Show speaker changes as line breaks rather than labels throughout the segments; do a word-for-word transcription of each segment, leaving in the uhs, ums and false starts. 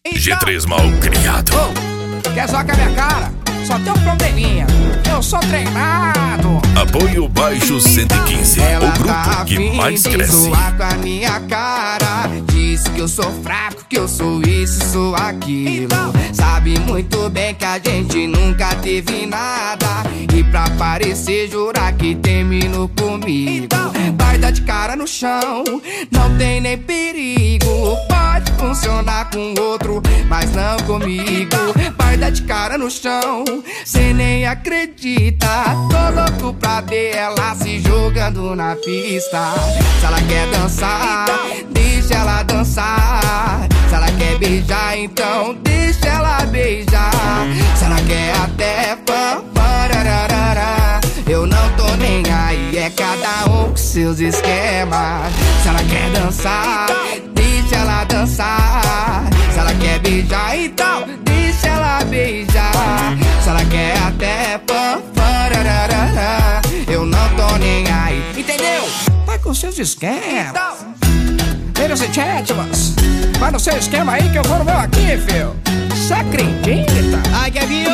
G três mal criado.
Oh, quer zoar com a minha cara? Só tem um probleminha. Eu sou treinado.
Apoio Baixo cento e quinze,
Ela
o grupo
tá
que
afim
mais
de
cresce.
zoar com a minha cara. Diz que eu sou fraco, que eu sou isso, sou aquilo. Então, sabe muito bem que a gente nunca teve nada. E pra parecer jurar que terminou comigo. Então, vai dar de cara no chão, não tem nem perigo. Pode funcionar com outro, mas não comigo. Vai dar de cara no chão, cê nem acredita. Tô louco pra ver ela se jogando na pista. Se ela quer dançar, deixa ela dançar. Se ela quer beijar, então deixa ela beijar. Se ela quer até pamparararara, eu não tô nem aí, é cada um com seus esquemas. Se ela quer dançar, deixa ela dançar. Se ela quer beijar, então deixa ela beijar. Se ela quer até pamparararara, eu não tô nem aí, entendeu? Vai com seus esquemas. Veja esse chat, mas vai no seu esquema aí que eu vou no meu aqui, filho. Cê acredita?
Ai, Kevin,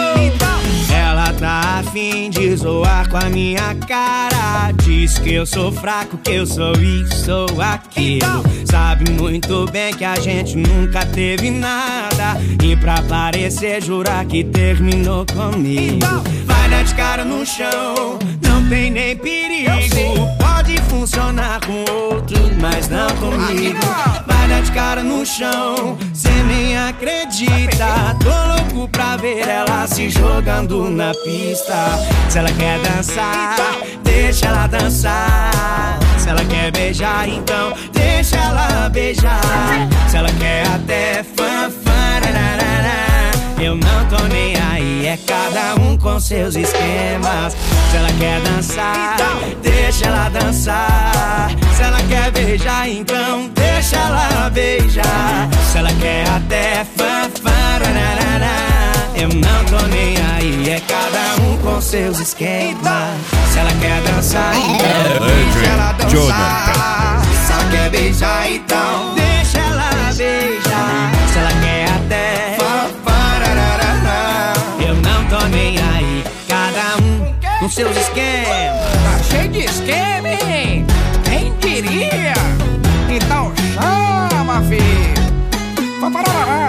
ela tá afim de zoar com a minha cara. Diz que eu sou fraco, que eu sou isso, sou aquilo. Sabe muito bem que a gente nunca teve nada. E pra parecer jurar que terminou comigo. Vai dar de cara no chão, não tem nem perigo. Pode funcionar com outro, mas não comigo. Vai dar de cara no chão, cê nem acredita. Tô louco pra ver ela se jogando na pista. Se ela quer dançar, deixa ela dançar. Se ela quer beijar, então deixa ela beijar. Se ela quer até fanfarararara, eu não tô nem aí, é cada um com seus esquemas. Se ela quer dançar, deixa ela dançar. Se ela quer beijar, então deixa ela beijar. Se ela quer até fanfarararara, eu não tô nem aí, é cada um com seus esquemas. Se ela quer dançar, então
deixa ela dançar. Se ela quer beijar, então
deixa ela beijar. Se ela quer até
fanfarararara,
eu não tô nem aí, cada um com seus esquemas.
tá cheio de esquema, hein? Quem diria? Então chama, filho. Fanfarararara.